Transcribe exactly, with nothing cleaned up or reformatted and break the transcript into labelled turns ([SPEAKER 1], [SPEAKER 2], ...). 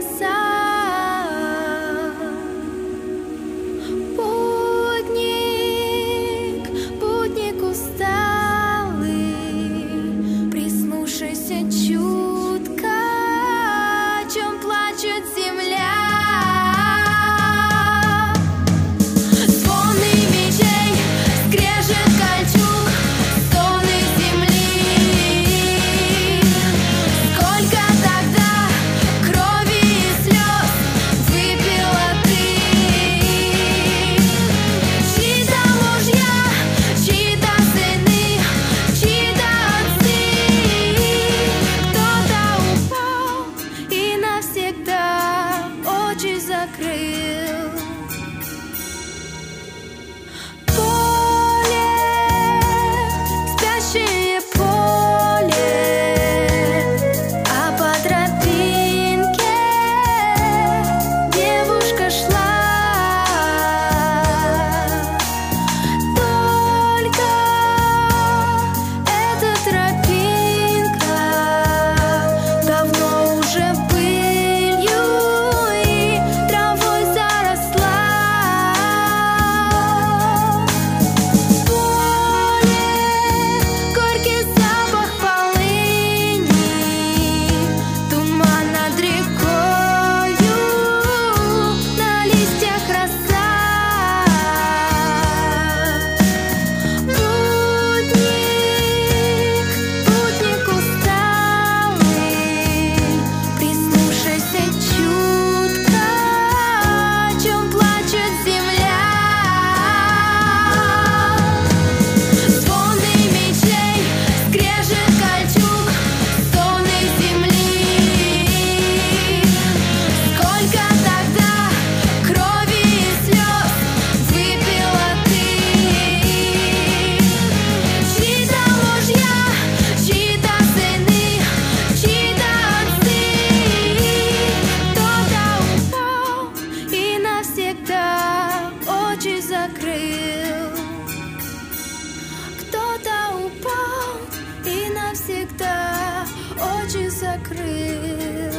[SPEAKER 1] роса. Путник, путник усталый, прислушайся чутко, о чем плачет земля. Закрыл поле, спящее поле, а по тропинке девушка шла. Только эта тропинка давно уже пылью и травой заросла. Поле, горький запах полыни, туман над рекою, на листьях роса. Путник, путник усталый, прислушайся чутко, о чем плачет земля. Звоны мечей, скрежет кольчуг, стоны земли. Сколько тогда крови и слез выпила ты? Чьи-то мужья, чьи-то сыны, чьи-то отцы. Кто-то упал и навсегда очи закрыл. Кто-то упал и навсегда очи закрыл.